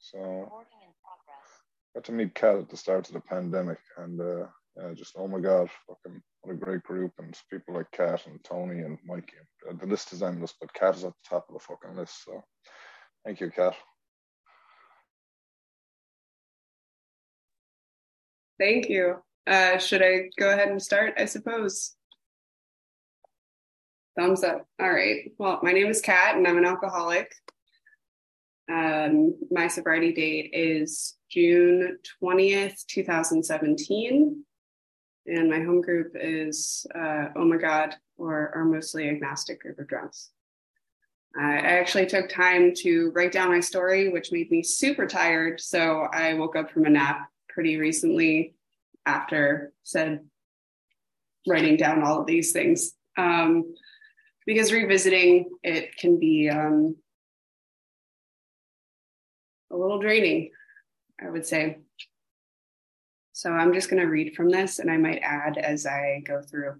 So got to meet Kat at the start of the pandemic, and yeah, just oh my god, fucking what a great group, and people like Kat and Tony and Mikey. The list is endless, but Kat is at the top of the fucking list. So thank you, Kat. Thank you. Should I go ahead and start, I suppose? Thumbs up. All right. Well, my name is Kat and I'm an alcoholic. My sobriety date is June 20th, 2017. And my home group is Oh My God, or our mostly agnostic group of drunks. I actually took time to write down my story, which made me super tired. So I woke up from a nap pretty recently after said writing down all of these things. Because revisiting it can be a little draining, I would say. So I'm just going to read from this and I might add as I go through.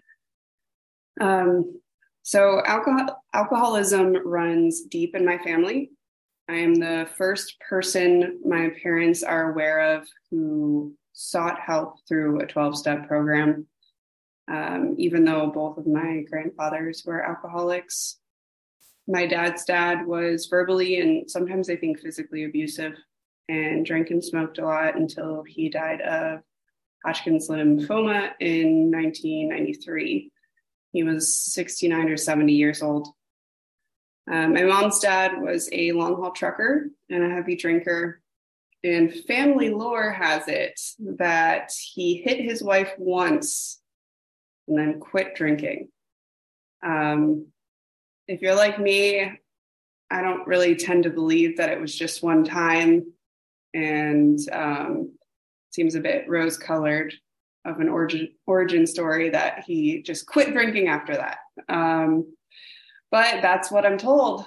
So alcoholism runs deep in my family. I am the first person my parents are aware of who sought help through a 12-step program, even though both of my grandfathers were alcoholics. My dad's dad was verbally and sometimes I think physically abusive and drank and smoked a lot until he died of Hodgkin's lymphoma in 1993. He was 69 or 70 years old. My mom's dad was a long haul trucker and a heavy drinker. And family lore has it that he hit his wife once and then quit drinking. If you're like me, I don't really tend to believe that it was just one time and seems a bit rose-colored of an origin story that he just quit drinking after that. But that's what I'm told.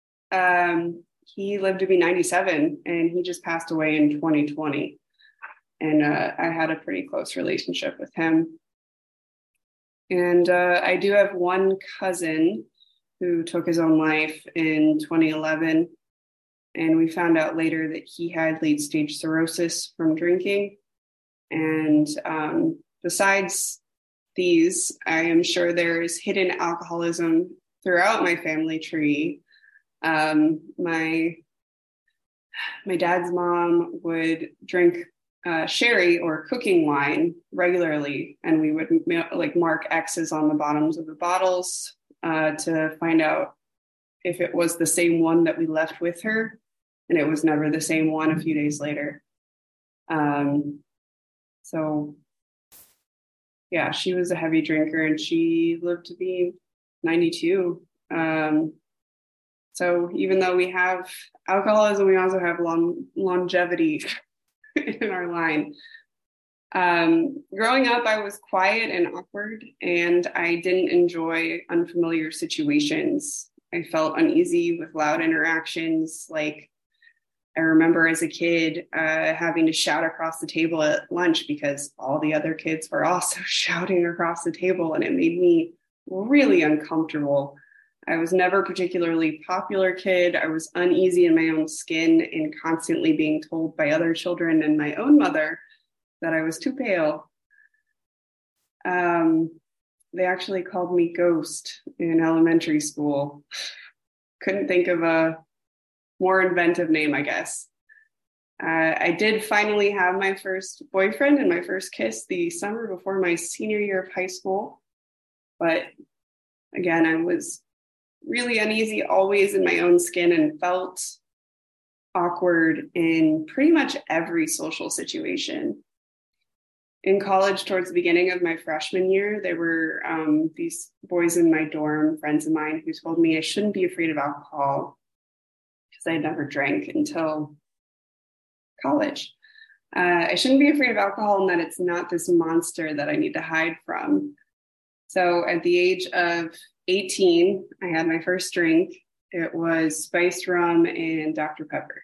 He lived to be 97 and he just passed away in 2020. And I had a pretty close relationship with him. And I do have one cousin who took his own life in 2011. And we found out later that he had late stage cirrhosis from drinking. And besides these, I am sure there is hidden alcoholism throughout my family tree. My dad's mom would drink sherry or cooking wine regularly, and we would mark X's on the bottoms of the bottles to find out if it was the same one that we left with her, and it was never the same one a few days later. So yeah, she was a heavy drinker and she lived to be 92. So even though we have alcoholism, we also have longevity in our line. Growing up, I was quiet and awkward, and I didn't enjoy unfamiliar situations. I felt uneasy with loud interactions. Like I remember as a kid having to shout across the table at lunch because all the other kids were also shouting across the table, and it made me really uncomfortable. I was never a particularly popular kid. I was uneasy in my own skin and constantly being told by other children and my own mother that I was too pale. They actually called me Ghost in elementary school. Couldn't think of a more inventive name, I guess. I did finally have my first boyfriend and my first kiss the summer before my senior year of high school. But again, I was really uneasy, always in my own skin, and felt awkward in pretty much every social situation. In college, towards the beginning of my freshman year, there were these boys in my dorm, friends of mine, who told me I shouldn't be afraid of alcohol because I never drank until college. I shouldn't be afraid of alcohol and that it's not this monster that I need to hide from. So at the age of 18, I had my first drink. It was spiced rum and Dr. Pepper.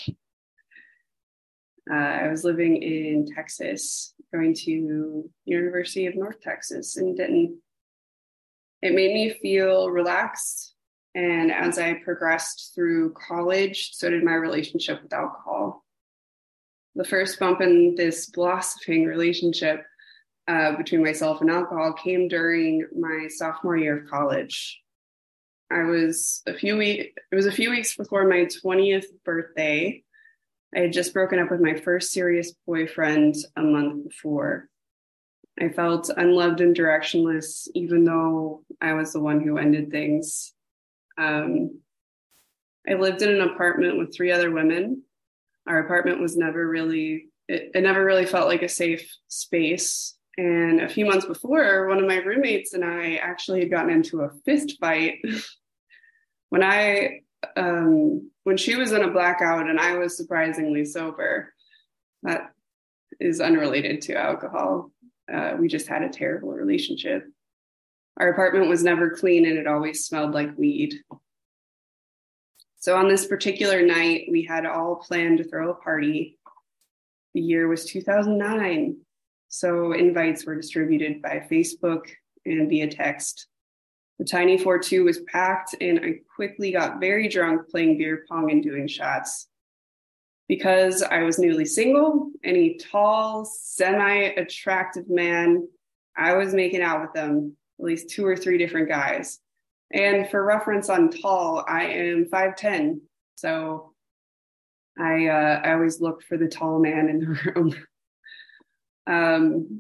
I was living in Texas, going to University of North Texas in Denton. It made me feel relaxed And as I progressed through college, so did my relationship with alcohol. The first bump in this blossoming relationship between myself and alcohol came during my sophomore year of college. It was a few weeks before my 20th birthday. I had just broken up with my first serious boyfriend a month before. I felt unloved and directionless, even though I was the one who ended things. I lived in an apartment with 3 other women. Our apartment was never really felt like a safe space. And a few months before, one of my roommates and I actually had gotten into a fist fight when she was in a blackout and I was surprisingly sober. That is unrelated to alcohol. We just had a terrible relationship. Our apartment was never clean and it always smelled like weed. So on this particular night, we had all planned to throw a party. The year was 2009. So invites were distributed by Facebook and via text. The Tiny 4-2 was packed and I quickly got very drunk playing beer pong and doing shots. Because I was newly single, any tall, semi-attractive man, I was making out with them, at least 2 or 3 different guys. And for reference on tall, I am 5'10". So I always look for the tall man in the room.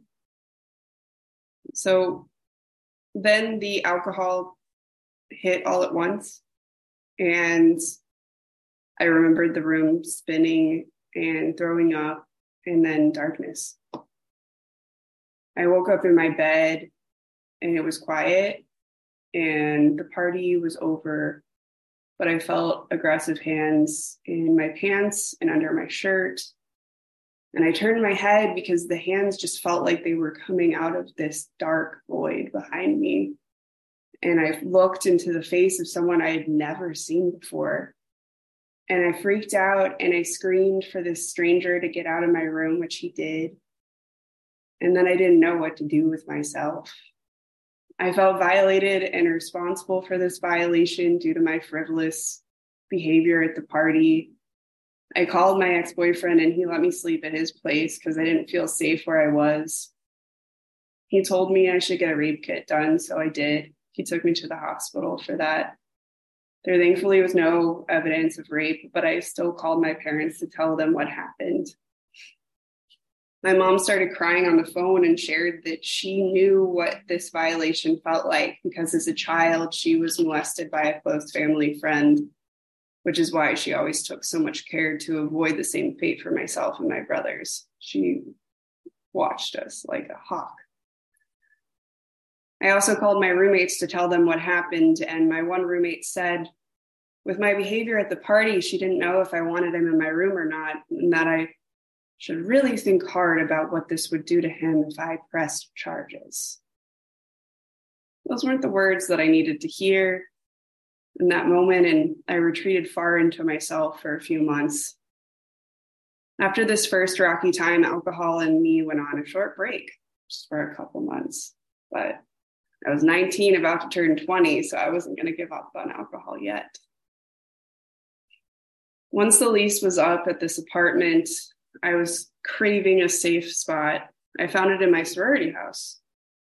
So then the alcohol hit all at once. And I remembered the room spinning and throwing up and then darkness. I woke up in my bed and it was quiet and the party was over, but I felt aggressive hands in my pants and under my shirt. And I turned my head because the hands just felt like they were coming out of this dark void behind me. And I looked into the face of someone I had never seen before. And I freaked out and I screamed for this stranger to get out of my room, which he did. And then I didn't know what to do with myself. I felt violated and responsible for this violation due to my frivolous behavior at the party. I called my ex-boyfriend and he let me sleep at his place because I didn't feel safe where I was. He told me I should get a rape kit done, so I did. He took me to the hospital for that. There thankfully was no evidence of rape, but I still called my parents to tell them what happened. My mom started crying on the phone and shared that she knew what this violation felt like because as a child, she was molested by a close family friend, which is why she always took so much care to avoid the same fate for myself and my brothers. She watched us like a hawk. I also called my roommates to tell them what happened, and my one roommate said, with my behavior at the party, she didn't know if I wanted him in my room or not, and that I should really think hard about what this would do to him if I pressed charges. Those weren't the words that I needed to hear in that moment, and I retreated far into myself for a few months. After this first rocky time, alcohol and me went on a short break, just for a couple months. But I was 19, about to turn 20, so I wasn't going to give up on alcohol yet. Once the lease was up at this apartment, I was craving a safe spot. I found it in my sorority house.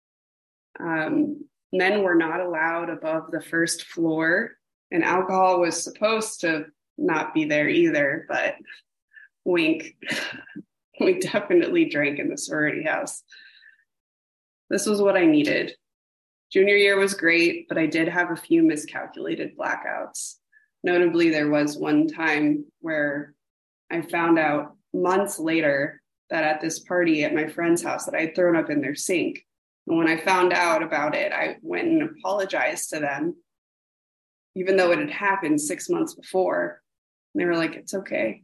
Men were not allowed above the first floor, and alcohol was supposed to not be there either, but wink, we definitely drank in the sorority house. This was what I needed. Junior year was great, but I did have a few miscalculated blackouts. Notably, there was one time where I found out months later that at this party at my friend's house that I had thrown up in their sink. And when I found out about it, I went and apologized to them, even though it had happened 6 months before. And they were like, it's okay.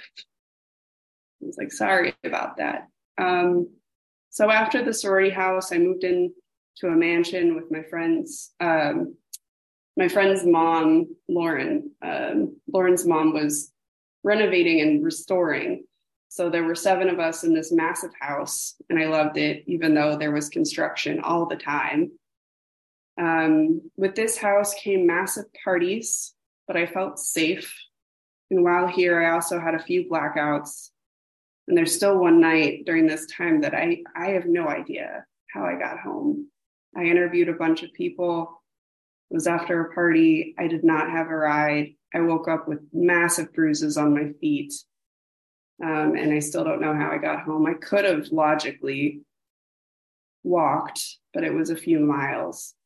I was like, sorry about that. So after the sorority house, I moved in to a mansion with my friends. My friend's mom, Lauren. Lauren's mom was renovating and restoring. So there were 7 of us in this massive house, and I loved it, even though there was construction all the time. With this house came massive parties, but I felt safe. And while here, I also had a few blackouts. And there's still one night during this time that I have no idea how I got home. I interviewed a bunch of people. It was after a party. I did not have a ride. I woke up with massive bruises on my feet. And I still don't know how I got home. I could have logically walked, but it was a few miles.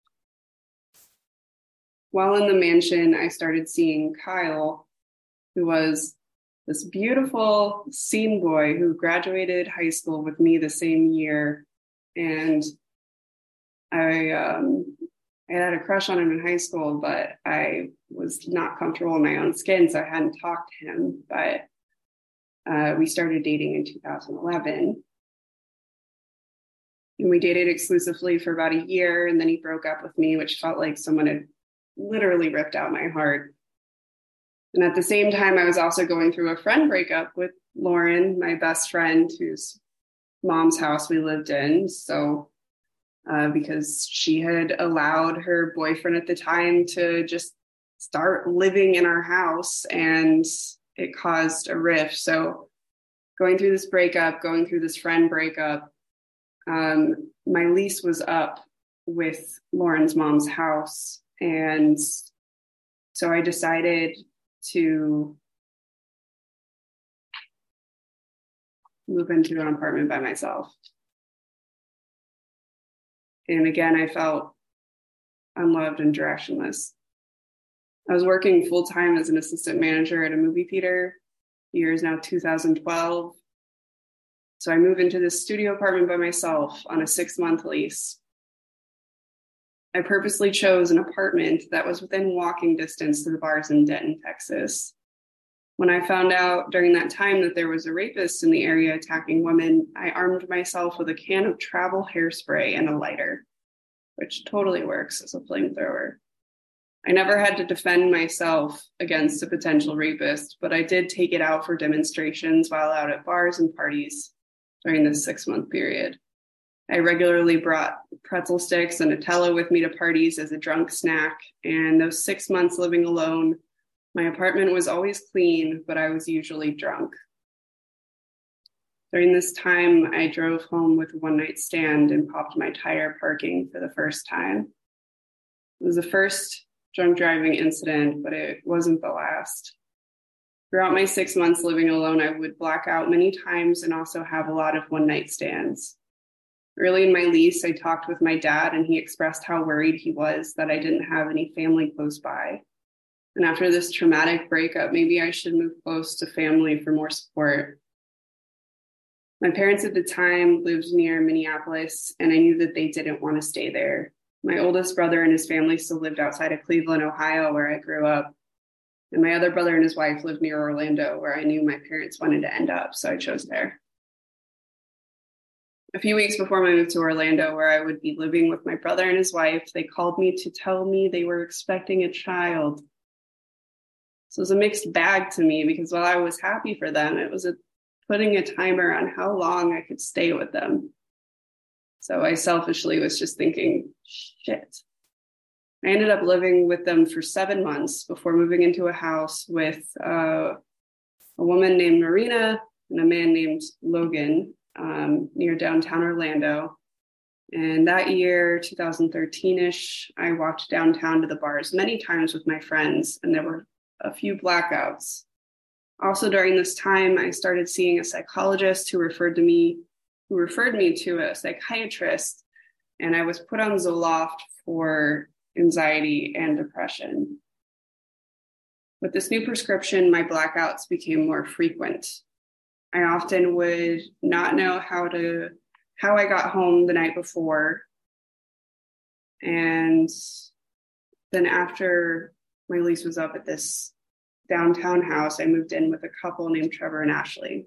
While in the mansion, I started seeing Kyle, who was this beautiful scene boy who graduated high school with me the same year. And I had a crush on him in high school, but I was not comfortable in my own skin, so I hadn't talked to him. But we started dating in 2011. And we dated exclusively for about a year, and then he broke up with me, which felt like someone had literally ripped out my heart. And at the same time, I was also going through a friend breakup with Lauren, my best friend, whose mom's house we lived in. So because she had allowed her boyfriend at the time to just start living in our house, and it caused a rift. So going through this breakup, going through this friend breakup, my lease was up with Lauren's mom's house. And so I decided to move into an apartment by myself. And again, I felt unloved and directionless. I was working full-time as an assistant manager at a movie theater. The year is now 2012. So I moved into this studio apartment by myself on a 6-month lease. I purposely chose an apartment that was within walking distance to the bars in Denton, Texas. When I found out during that time that there was a rapist in the area attacking women, I armed myself with a can of travel hairspray and a lighter, which totally works as a flamethrower. I never had to defend myself against a potential rapist, but I did take it out for demonstrations while out at bars and parties during this 6-month period. I regularly brought pretzel sticks and Nutella with me to parties as a drunk snack, and those 6 months living alone, my apartment was always clean, but I was usually drunk. During this time, I drove home with a one-night stand and popped my tire parking for the first time. It was the first drunk driving incident, but it wasn't the last. Throughout my 6 months living alone, I would black out many times and also have a lot of one-night stands. Early in my lease, I talked with my dad, and he expressed how worried he was that I didn't have any family close by. And after this traumatic breakup, maybe I should move close to family for more support. My parents at the time lived near Minneapolis, and I knew that they didn't want to stay there. My oldest brother and his family still lived outside of Cleveland, Ohio, where I grew up. And my other brother and his wife lived near Orlando, where I knew my parents wanted to end up, so I chose there. A few weeks before my move to Orlando, where I would be living with my brother and his wife, they called me to tell me they were expecting a child. So it was a mixed bag to me, because while I was happy for them, it was putting a timer on how long I could stay with them. So I selfishly was just thinking, shit. I ended up living with them for 7 months before moving into a house with a woman named Marina and a man named Logan near downtown Orlando. And that year, 2013-ish, I walked downtown to the bars many times with my friends, and there were a few blackouts. Also during this time, I started seeing a psychologist who referred me to a psychiatrist, and I was put on Zoloft for anxiety and depression. With this new prescription, my blackouts became more frequent. I often would not know how I got home the night before. And then after my lease was up at this downtown house, I moved in with a couple named Trevor and Ashley.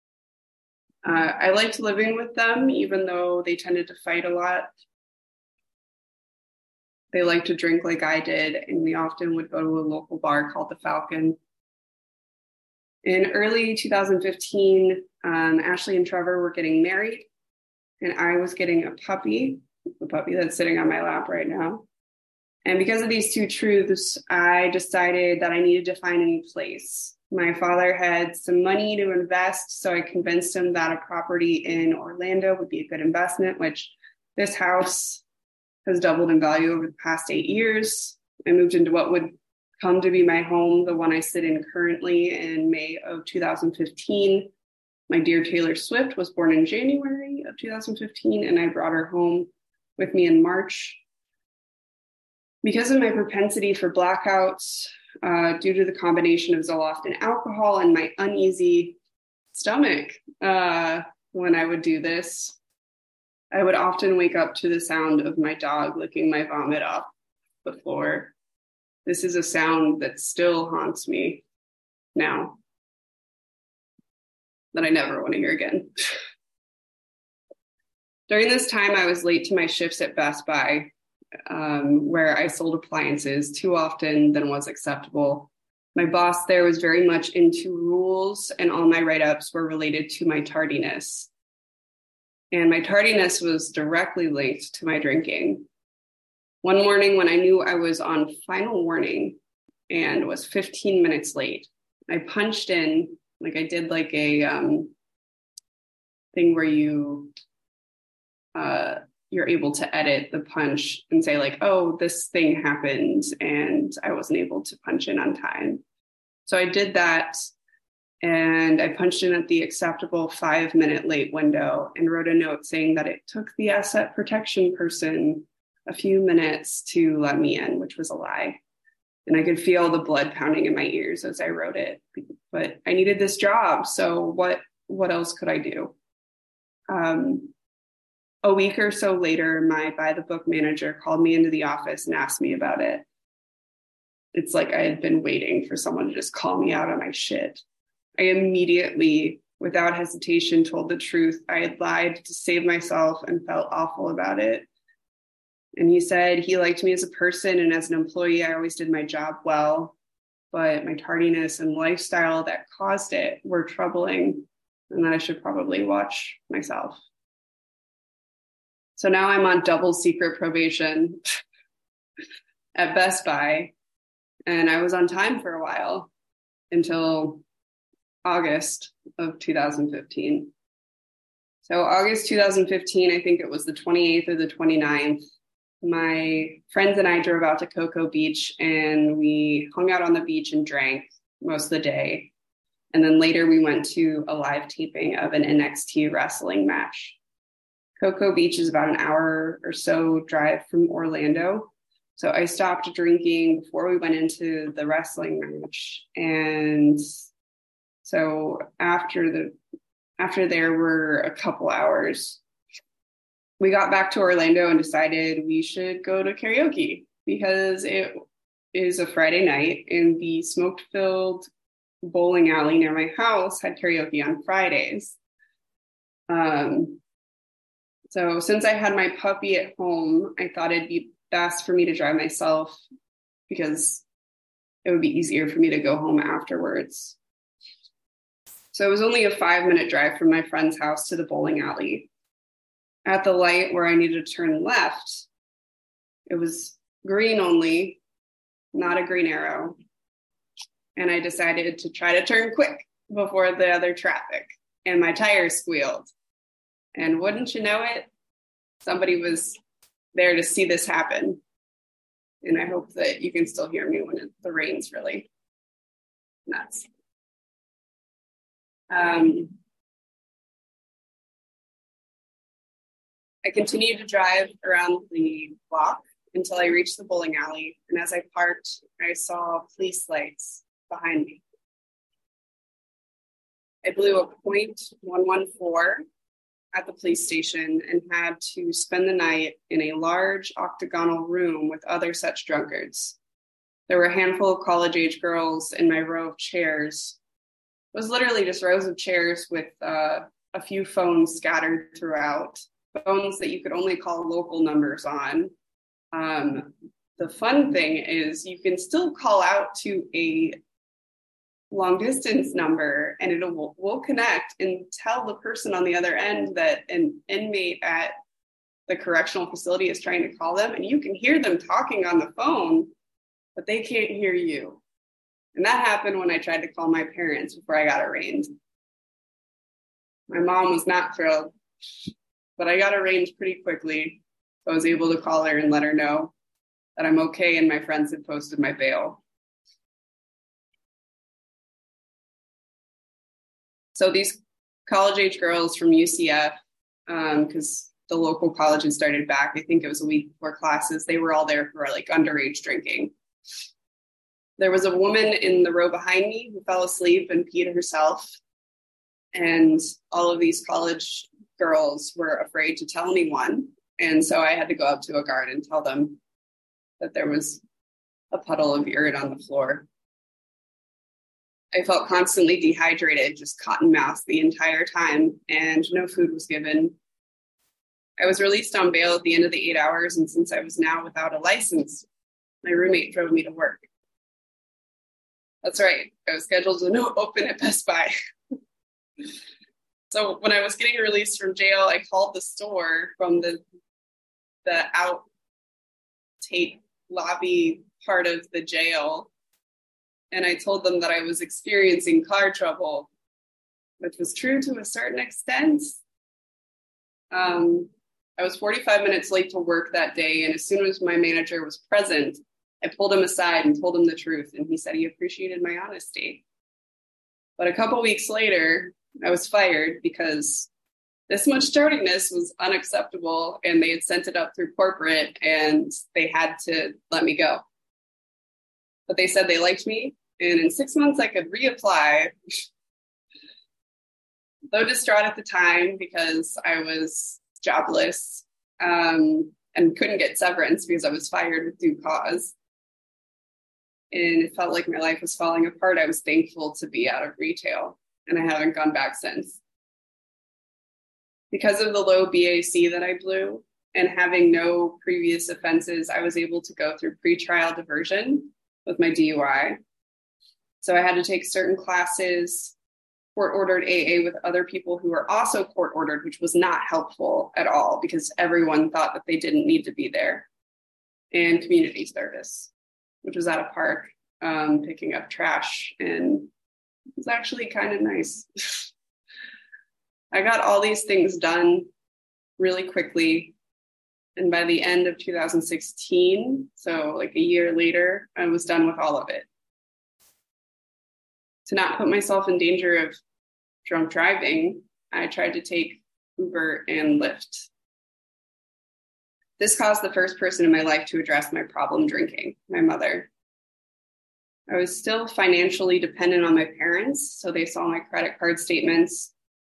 I liked living with them, even though they tended to fight a lot. They liked to drink like I did, and we often would go to a local bar called the Falcon. In early 2015, Ashley and Trevor were getting married, and I was getting a puppy the puppy that's sitting on my lap right now. And because of these two truths, I decided that I needed to find a new place. My father had some money to invest, so I convinced him that a property in Orlando would be a good investment, which this house has doubled in value over the past 8 years. I moved into what would come to be my home, the one I sit in currently, in May of 2015. My dear Taylor Swift was born in January of 2015, and I brought her home with me in March. Because of my propensity for blackouts, due to the combination of Zoloft and alcohol and my uneasy stomach when I would do this, I would often wake up to the sound of my dog licking my vomit off the floor. This is a sound that still haunts me now, that I never want to hear again. During this time, I was late to my shifts at Best Buy, where I sold appliances too often than was acceptable. My boss there was very much into rules, and all my write-ups were related to my tardiness. And my tardiness was directly linked to my drinking. One morning when I knew I was on final warning and was 15 minutes late, I punched in, like I did like a thing where you're able to edit the punch and say like, oh, this thing happened and I wasn't able to punch in on time. So I did that, and I punched in at the acceptable 5-minute late window and wrote a note saying that it took the asset protection person a few minutes to let me in, which was a lie. And I could feel the blood pounding in my ears as I wrote it, but I needed this job. So what else could I do? A week or so later, my by the book manager called me into the office and asked me about it. It's like I had been waiting for someone to just call me out on my shit. I immediately, without hesitation, told the truth. I had lied to save myself and felt awful about it. And he said he liked me as a person, and as an employee, I always did my job well. But my tardiness and lifestyle that caused it were troubling, and that I should probably watch myself. So now I'm on double secret probation at Best Buy, and I was on time for a while until August of 2015. So August 2015, I think it was the 28th or the 29th, my friends and I drove out to Cocoa Beach, and we hung out on the beach and drank most of the day. And then later we went to a live taping of an NXT wrestling match. Cocoa Beach is about an hour or so drive from Orlando. So I stopped drinking before we went into the wrestling match. And so after there were a couple hours, we got back to Orlando and decided we should go to karaoke because it is a Friday night, and the smoke-filled bowling alley near my house had karaoke on Fridays. So since I had my puppy at home, I thought it'd be best for me to drive myself because it would be easier for me to go home afterwards. So it was only a 5-minute drive from my friend's house to the bowling alley. At the light where I needed to turn left, it was green only, not a green arrow. And I decided to try to turn quick before the other traffic, and my tires squealed. And wouldn't you know it, somebody was there to see this happen. And I hope that you can still hear me when the rain's really nuts. I continued to drive around the block until I reached the bowling alley. And as I parked, I saw police lights behind me. I blew a .114 at the police station and had to spend the night in a large octagonal room with other such drunkards. There were a handful of college-age girls in my row of chairs. It was literally just rows of chairs with a few phones scattered throughout, phones that you could only call local numbers on. The fun thing is you can still call out to a long distance number and will connect and tell the person on the other end that an inmate at the correctional facility is trying to call them, and you can hear them talking on the phone, but they can't hear you. And that happened when I tried to call my parents before I got arraigned. My mom was not thrilled, but I got arraigned pretty quickly. So I was able to call her and let her know that I'm okay and my friends had posted my bail. So these college-age girls from UCF, because the local college had started back, I think it was a week before classes, they were all there for like underage drinking. There was a woman in the row behind me who fell asleep and peed herself. And all of these college girls were afraid to tell anyone. And so I had to go up to a guard and tell them that there was a puddle of urine on the floor. I felt constantly dehydrated, just cotton mouthed the entire time, and no food was given. I was released on bail at the end of the 8 hours, and since I was now without a license, my roommate drove me to work. That's right, I was scheduled to open at Best Buy. So when I was getting released from jail, I called the store from the outtake lobby part of the jail, and I told them that I was experiencing car trouble, which was true to a certain extent. I was 45 minutes late to work that day, and as soon as my manager was present, I pulled him aside and told him the truth, and he said he appreciated my honesty. But a couple weeks later, I was fired because this much tardiness was unacceptable, and they had sent it up through corporate, and they had to let me go. But they said they liked me, and in 6 months I could reapply. Though distraught at the time because I was jobless and couldn't get severance because I was fired with due cause, and it felt like my life was falling apart, I was thankful to be out of retail, and I haven't gone back since. Because of the low BAC that I blew and having no previous offenses, I was able to go through pretrial diversion with my DUI. So I had to take certain classes, court-ordered AA with other people who were also court-ordered, which was not helpful at all because everyone thought that they didn't need to be there. And community service, which was at a park, picking up trash, and it was actually kind of nice. I got all these things done really quickly. And by the end of 2016, so like a year later, I was done with all of it. To not put myself in danger of drunk driving, I tried to take Uber and Lyft. This caused the first person in my life to address my problem drinking, my mother. I was still financially dependent on my parents, so they saw my credit card statements.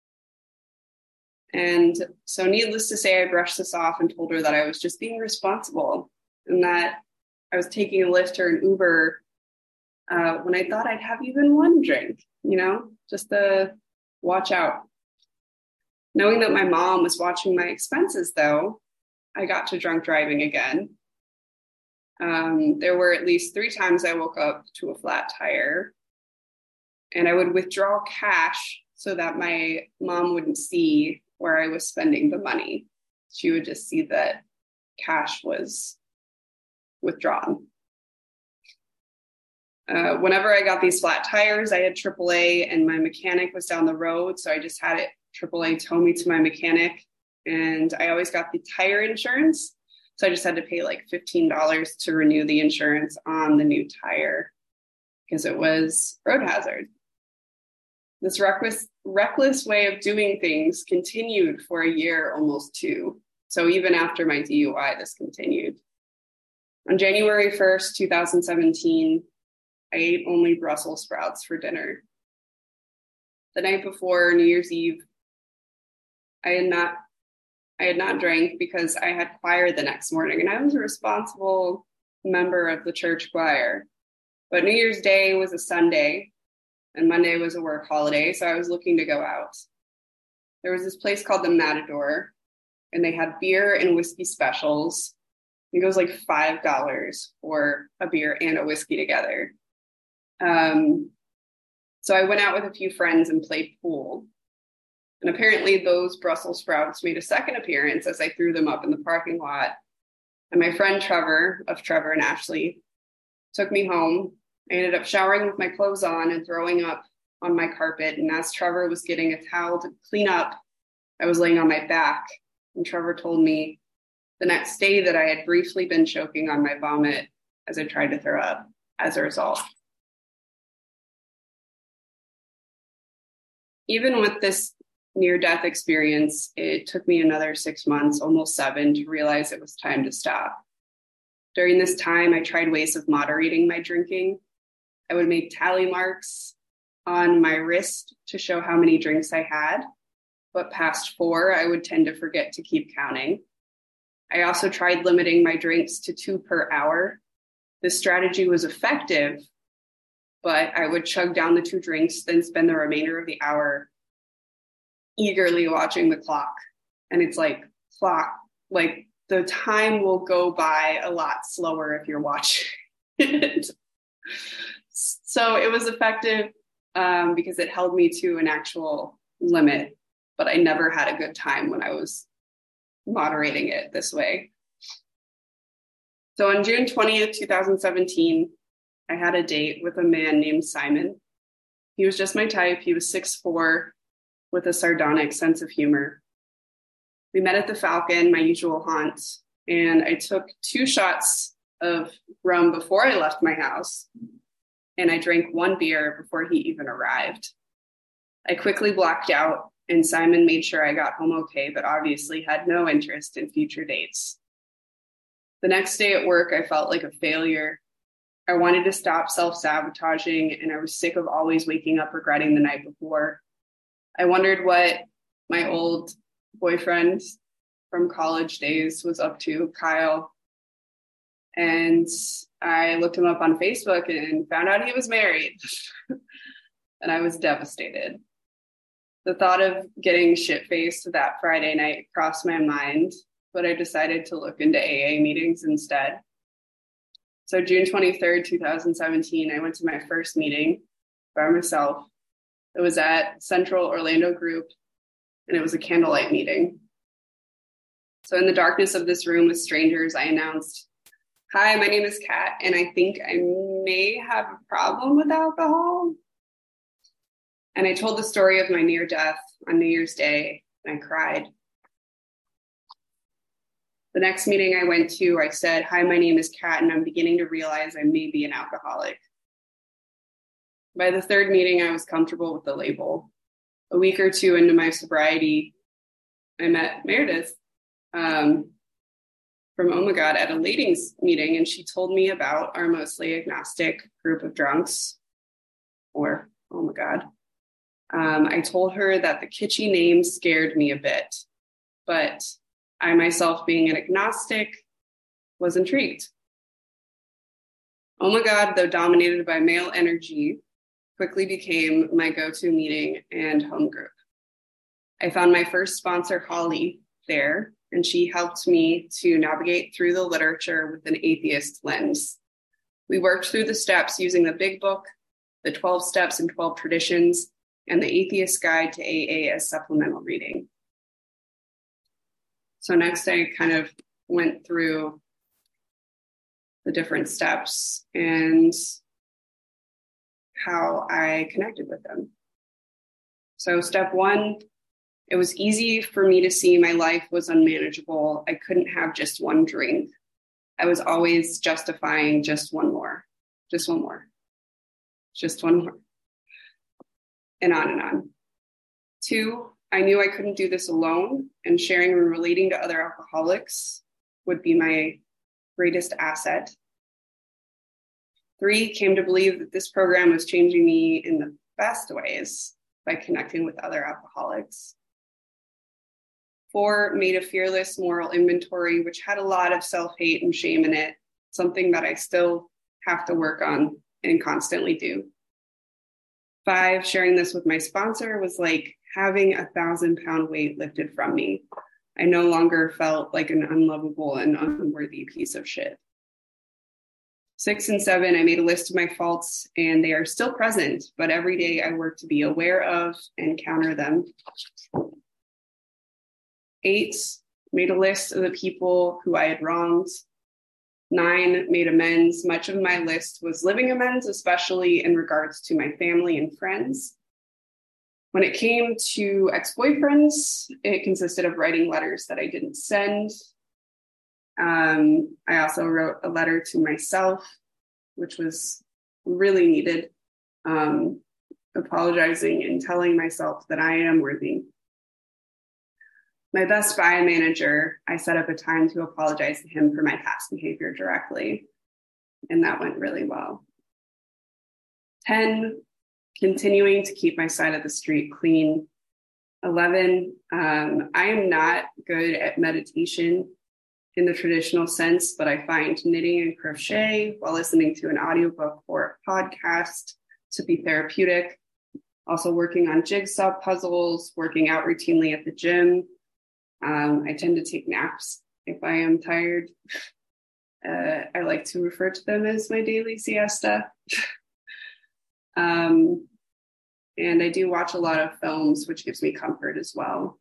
And so needless to say, I brushed this off and told her that I was just being responsible and that I was taking a Lyft or an Uber when I thought I'd have even one drink, just to watch out. Knowing that my mom was watching my expenses, though, I got to drunk driving again. There were at least 3 times I woke up to a flat tire, and I would withdraw cash so that my mom wouldn't see where I was spending the money. She would just see that cash was withdrawn. Whenever I got these flat tires, I had AAA and my mechanic was down the road. So I just had AAA tow me to my mechanic, and I always got the tire insurance. So I just had to pay like $15 to renew the insurance on the new tire because it was road hazard. This reckless way of doing things continued for a year, almost 2. So even after my DUI, this continued. On January 1st, 2017, I ate only Brussels sprouts for dinner. The night before New Year's Eve, I had not drank because I had choir the next morning, and I was a responsible member of the church choir. But New Year's Day was a Sunday, and Monday was a work holiday, so I was looking to go out. There was this place called the Matador, and they had beer and whiskey specials. I think it was like $5 for a beer and a whiskey together. So I went out with a few friends and played pool. And apparently those Brussels sprouts made a second appearance as I threw them up in the parking lot. And my friend Trevor, of Trevor and Ashley, took me home. I ended up showering with my clothes on and throwing up on my carpet. And as Trevor was getting a towel to clean up, I was laying on my back. And Trevor told me the next day that I had briefly been choking on my vomit as I tried to throw up as a result. Even with this near-death experience, it took me another 6 months, almost 7, to realize it was time to stop. During this time, I tried ways of moderating my drinking. I would make tally marks on my wrist to show how many drinks I had, but past 4, I would tend to forget to keep counting. I also tried limiting my drinks to 2 per hour. This strategy was effective, but I would chug down the 2 drinks, then spend the remainder of the hour eagerly watching the clock. And it's like the time will go by a lot slower if you're watching it. So it was effective because it held me to an actual limit, but I never had a good time when I was moderating it this way. So on June 20th, 2017, I had a date with a man named Simon. He was just my type. He was 6'4", with a sardonic sense of humor. We met at the Falcon, my usual haunt, and I took 2 shots of rum before I left my house, and I drank 1 beer before he even arrived. I quickly blacked out, and Simon made sure I got home okay, but obviously had no interest in future dates. The next day at work, I felt like a failure. I wanted to stop self-sabotaging, and I was sick of always waking up regretting the night before. I wondered what my old boyfriend from college days was up to, Kyle. And I looked him up on Facebook and found out he was married. And I was devastated. The thought of getting shit-faced that Friday night crossed my mind, but I decided to look into AA meetings instead. So June 23rd, 2017, I went to my first meeting by myself. It was at Central Orlando Group, and it was a candlelight meeting. So in the darkness of this room with strangers, I announced, "Hi, my name is Kat, and I think I may have a problem with alcohol." And I told the story of my near death on New Year's Day, and I cried. The next meeting I went to, I said, "Hi, my name is Kat, and I'm beginning to realize I may be an alcoholic." By the 3rd meeting, I was comfortable with the label. A week or 2 into my sobriety, I met Meredith from Oh My God at a ladies meeting, and she told me about our mostly agnostic group of drunks, or Oh My God. I told her that the kitschy name scared me a bit, but I myself, being an agnostic, was intrigued. Oh My God, though dominated by male energy, quickly became my go-to meeting and home group. I found my first sponsor, Holly, there, and she helped me to navigate through the literature with an atheist lens. We worked through the steps using the Big Book, the 12 Steps and 12 Traditions, and the Atheist Guide to AA as supplemental reading. So next I kind of went through the different steps and how I connected with them. So step 1, it was easy for me to see my life was unmanageable. I couldn't have just 1 drink. I was always justifying just 1 more, just 1 more, just 1 more, and on and on. 2, I knew I couldn't do this alone, and sharing and relating to other alcoholics would be my greatest asset. 3, came to believe that this program was changing me in the best ways by connecting with other alcoholics. 4, made a fearless moral inventory, which had a lot of self-hate and shame in it, something that I still have to work on and constantly do. 5, sharing this with my sponsor was like having a 1,000-pound weight lifted from me. I no longer felt like an unlovable and unworthy piece of shit. 6 and 7, I made a list of my faults, and they are still present, but every day I work to be aware of and counter them. 8 made a list of the people who I had wronged. 9 made amends. Much of my list was living amends, especially in regards to my family and friends. When it came to ex-boyfriends, it consisted of writing letters that I didn't send. I also wrote a letter to myself, which was really needed, apologizing and telling myself that I am worthy. My Best Buy manager, I set up a time to apologize to him for my past behavior directly, and that went really well. 10, continuing to keep my side of the street clean. 11, I am not good at meditation in the traditional sense, but I find knitting and crochet while listening to an audiobook or a podcast to be therapeutic. Also working on jigsaw puzzles, working out routinely at the gym. I tend to take naps if I am tired. I like to refer to them as my daily siesta. And I do watch a lot of films, which gives me comfort as well.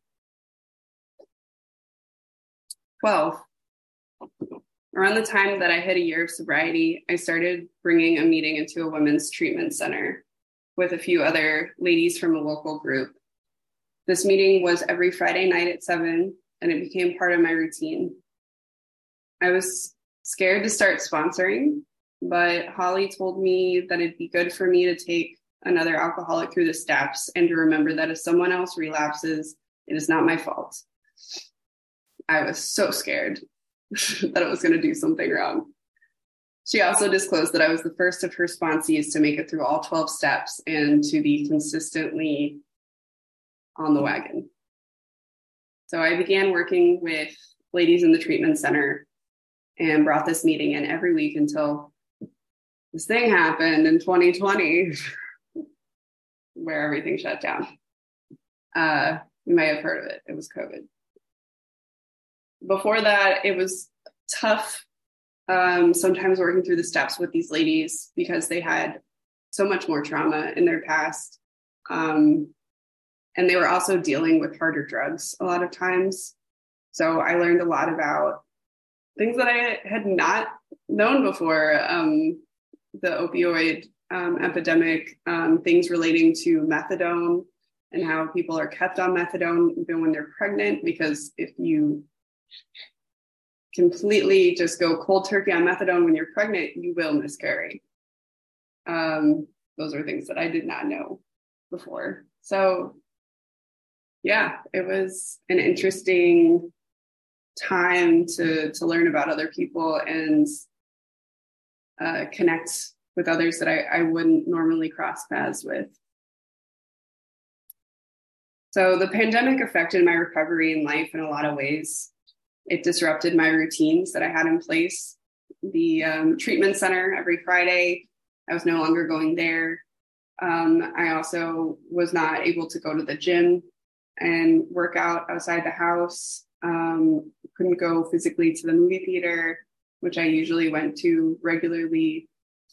12. Around the time that I hit a year of sobriety, I started bringing a meeting into a women's treatment center with a few other ladies from a local group. This meeting was every Friday night at 7, and it became part of my routine. I was scared to start sponsoring, but Holly told me that it'd be good for me to take another alcoholic through the steps and to remember that if someone else relapses, it is not my fault. I was so scared that I was going to do something wrong. She also disclosed that I was the first of her sponsees to make it through all 12 steps and to be consistently on the wagon. So I began working with ladies in the treatment center and brought this meeting in every week until this thing happened in 2020 where everything shut down. You may have heard of it. It was COVID. Before that, it was tough sometimes working through the steps with these ladies because they had so much more trauma in their past. And they were also dealing with harder drugs a lot of times. So I learned a lot about things that I had not known before, the opioid epidemic, things relating to methadone and how people are kept on methadone even when they're pregnant, because if you completely just go cold turkey on methadone when you're pregnant, you will miscarry. Those are things that I did not know before. So yeah, it was an interesting time to learn about other people and connect with others that I wouldn't normally cross paths with. So the pandemic affected my recovery in life in a lot of ways. It disrupted my routines that I had in place. The treatment center every Friday, I was no longer going there. I also was not able to go to the gym and work out outside the house. Couldn't go physically to the movie theater, which I usually went to regularly.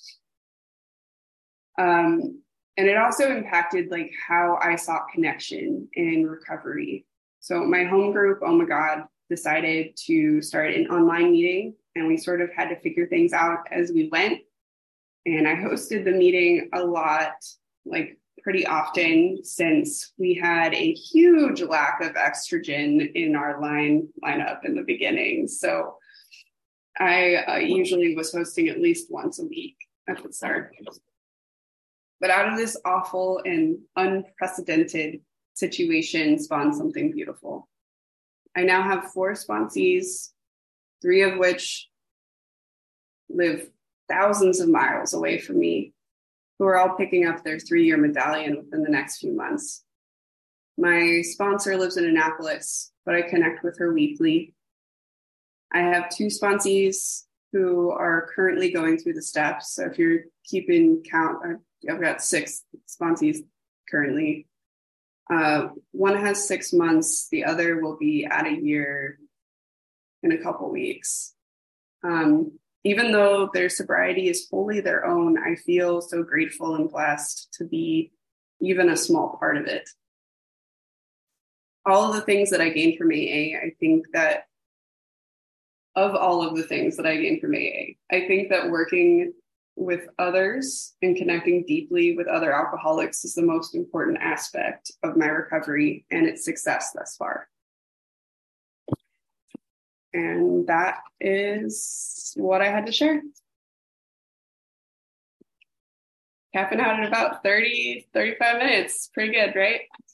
And it also impacted like how I sought connection in recovery. So my home group, Oh My God, decided to start an online meeting, and we sort of had to figure things out as we went. And I hosted the meeting a lot, like pretty often, since we had a huge lack of estrogen in our lineup in the beginning. So I usually was hosting at least once a week at the start. But out of this awful and unprecedented situation spawned something beautiful. I now have 4 sponsees, 3 of which live thousands of miles away from me, who are all picking up their 3-year medallion within the next few months. My sponsor lives in Annapolis, but I connect with her weekly. I have 2 sponsees who are currently going through the steps. So if you're keeping count, I've got 6 sponsees currently. One has 6 months. The other will be at a year in a couple weeks. Even though their sobriety is wholly their own, I feel so grateful and blessed to be even a small part of it. all of the things that I gained from AA, I think that of all of the things that I gained from AA, I think that working with others and connecting deeply with other alcoholics is the most important aspect of my recovery and its success thus far. And that is what I had to share. Capping out at about 30, 35 minutes. Pretty good, right?